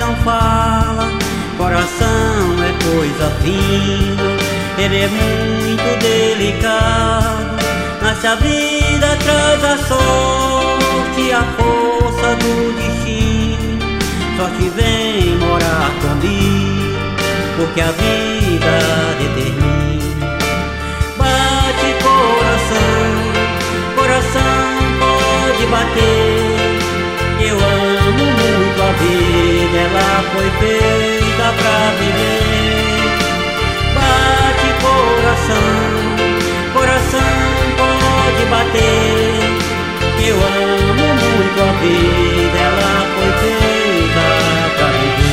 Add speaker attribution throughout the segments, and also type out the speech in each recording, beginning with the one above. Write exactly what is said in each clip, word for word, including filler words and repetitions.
Speaker 1: não fala. Coração é coisa fina, ele é muito delicado. Nasce a vida, traz a sorte, a força do destino. Sorte vem morar comigo, porque a vida determina. Bate coração, coração pode bater. Eu amo muito a vida, ela foi feita pra viver. Bate coração, coração pode bater. Eu amo muito a vida, ela foi feita pra viver.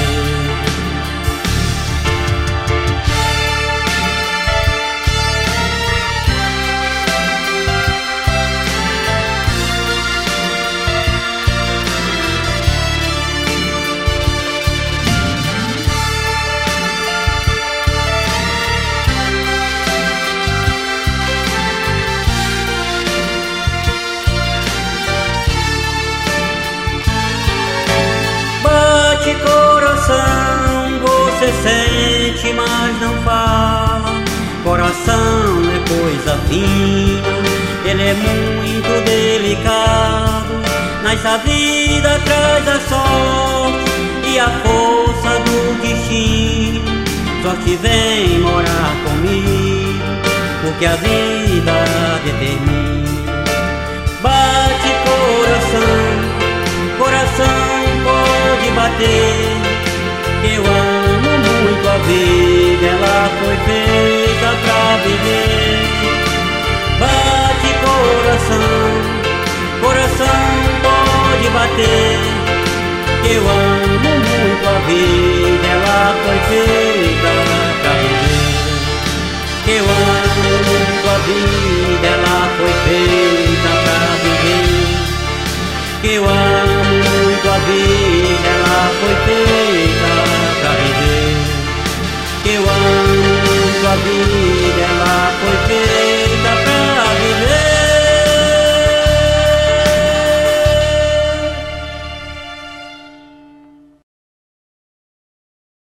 Speaker 1: Coração, você sente, mas não fala. Coração é coisa fina, ele é muito delicado. Nessa vida traz a sorte e a força do destino. Sorte vem morar comigo, porque a vida determina. Bate coração, coração pode bater. Eu amo muito a vida, ela foi feita pra viver. Bate coração, coração pode bater. Eu amo muito a vida.